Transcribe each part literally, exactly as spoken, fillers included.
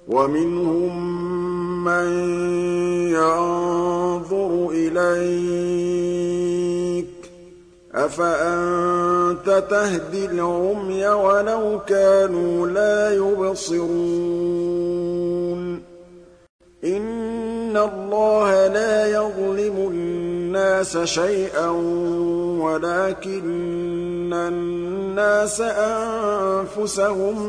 وَمِنْهُم مَّن يَنظُرُ إِلَيْكَ ۚ أَفَأَنتَ تَهْدِي الْعُمْيَ وَلَوْ كَانُوا لَا يُبْصِرُونَ إِنَّ اللَّهَ لَا يَظْلِمُ النَّاسَ شَيْئًا وَلَٰكِنَّ النَّاسَ أَنفُسَهُمْ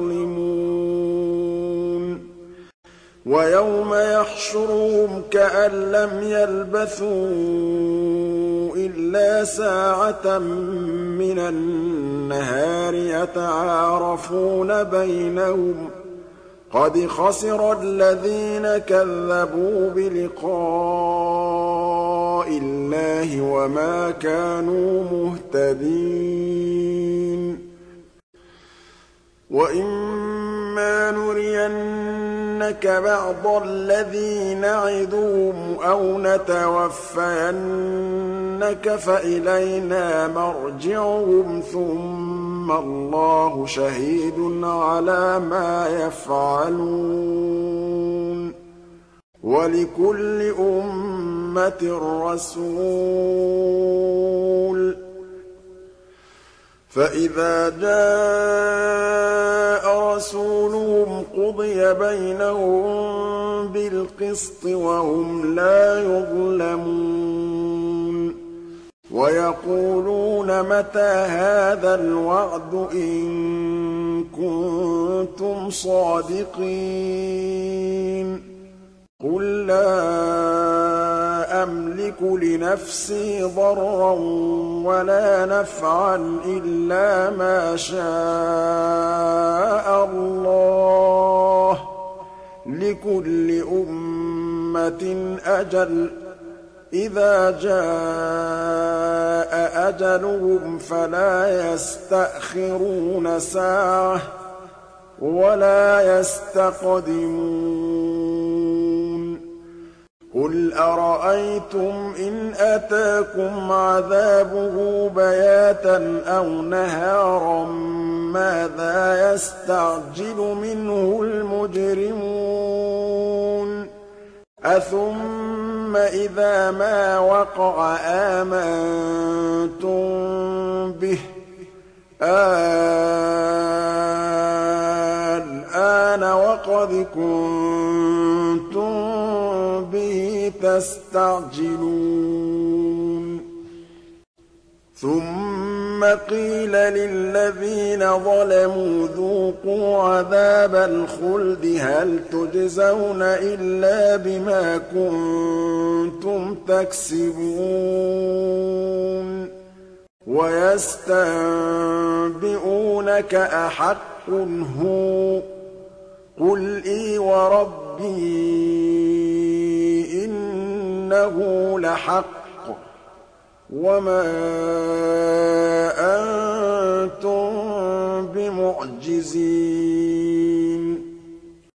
يَظْلِمُونَ وَيَوْمَ يَحْشُرُهُمْ كَأَن لَّمْ يَلْبَثُوا إِلَّا سَاعَةً مِّنَ النَّهَارِ يَتَعَارَفُونَ بَيْنَهُمْ ۚ قَدْ خَسِرَ الَّذِينَ كَذَّبُوا بِلِقَاءِ اللَّهِ وَمَا كَانُوا مُهْتَدِينَ وَإِمَّا نُرِيَنَّكَ بَعْضَ الَّذِي نَعِدُهُمْ أَوْ نَتَوَفَّيَنَّكَ فَإِلَيْنَا مَرْجِعُهُمْ ثُمَّ اللَّهُ شَهِيدٌ عَلَىٰ مَا يَفْعَلُونَ ۗ وَلِكُلِّ أُمَّةٍ رَّسُولٌ ۖ فَإِذَا جَاءَ رَسُولُهُمْ قُضِيَ بَيْنَهُم بِالْقِسْطِ وَهُمْ لَا يُظْلَمُونَ وَيَقُولُونَ مَتَىٰ هَٰذَا الْوَعْدُ إِن كُنتُمْ صَادِقِينَ قُل لَّا أَمْلِكُ لِنَفْسِي ضَرًّا وَلَا نَفْعًا إِلَّا مَا شَاءَ اللَّهُ ۗ لِكُلِّ أُمَّةٍ أَجَلٌ ۚ إِذَا جَاءَ أَجَلُهُمْ فَلَا يَسْتَأْخِرُونَ سَاعَةً ۖ وَلَا يَسْتَقْدِمُونَ قُلْ أَرَأَيْتُمْ إِنْ أَتَاكُمْ عَذَابُهُ بَيَاتًا أَوْ نَهَارًا مَّاذَا يَسْتَعْجِلُ مِنْهُ الْمُجْرِمُونَ أَثُمَّ إِذَا مَا وَقَعَ آمَنتُم بِهِ ۚ الْآنَ وَقَدْ كُنتُم بِهِ تَسْتَعْجِلُونَ ثُمَّ قِيلَ لِلَّذِينَ ظَلَمُوا ذُوقُوا عَذَابَ الْخُلْدِ هَلْ تُجْزَوْنَ إِلَّا بِمَا كُنتُمْ تَكْسِبُونَ وَيَسْتَنبِئُونَكَ أَحَقٌّ هُوَ ۖ قُلْ إِي وَرَبِّي إِنَّهُ لَحَقٌّ ۖ وَمَا أَنتُم بِمُعْجِزِينَ